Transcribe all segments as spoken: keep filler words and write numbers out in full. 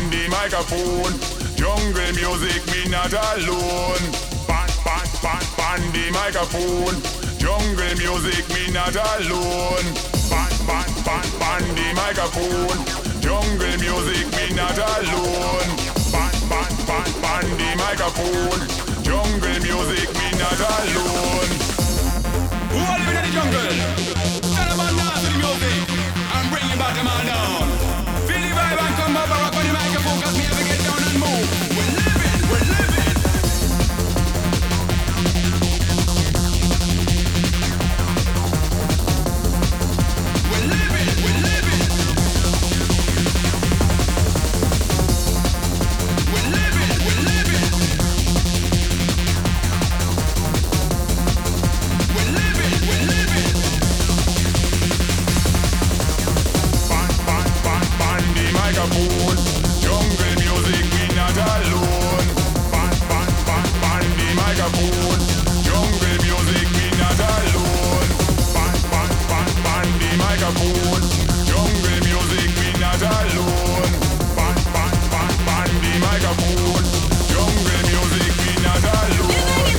on the microphone. Jungle music, me not alone. Pan, pan, pan, pan the microphone. Jungle music, me not alone. Pan, pan, pan, pan the microphone. Jungle music, me not alone. Pan, pan, pan, pan the microphone. Jungle music, me not alone. Who are living in the jungle? Stand up and dance to the music and bring it back to man down. Feel the vibe and come up and rock on the microphone, cause me ever get down and move. We're living, we're living. We're living, we're living. We're living, we're living. We're living, we're living. Pan, pan, pan, pan the microphone. Jungle music, we not alone. Pan, pan, pan, pan the microphone. Jungle music, we not alone. Pan, pan, pan, pan the microphone. Jungle music, we not alone. Pan, pan, pan, pan the microphone. Jungle music, we not alone.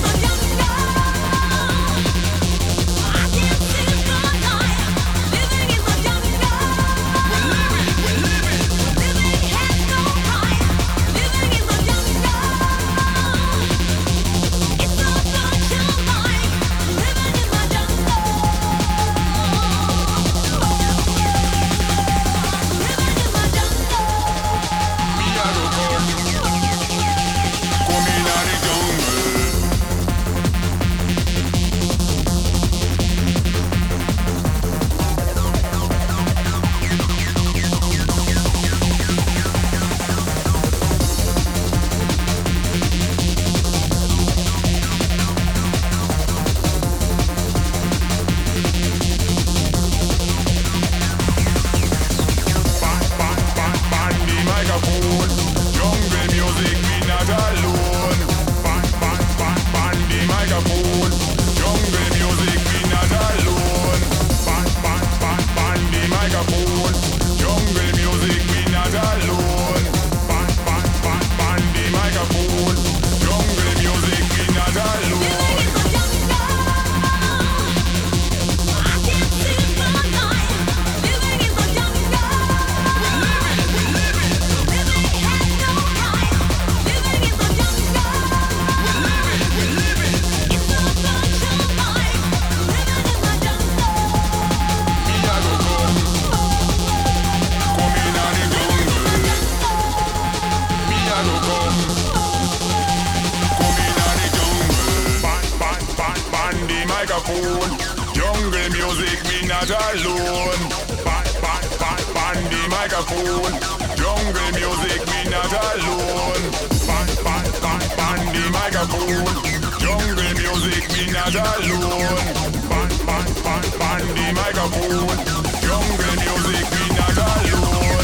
Jungle music, me not alone. Pan, pan, pan, pan the microphone. Jungle music, me not alone. Pan, pan, pan, pan the microphone. Jungle music, me not alone. Pan, pan, pan, pan the microphone. Jungle music, me not alone.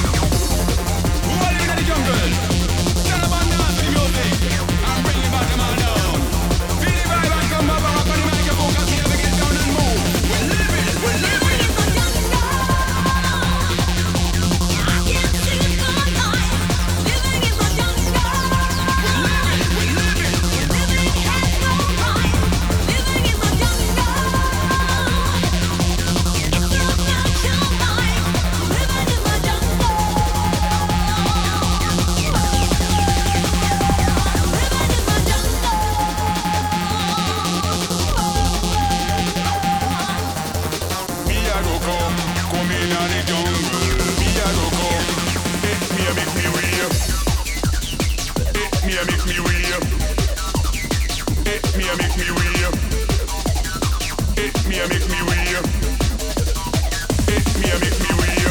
Who are living in the jungle? Stand up and dance to the music and bring it back to man down. Feel the vibe and come up and rock on the microphone, cause we never get down and move. We're living, we're living.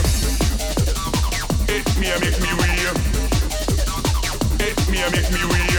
Make me weird.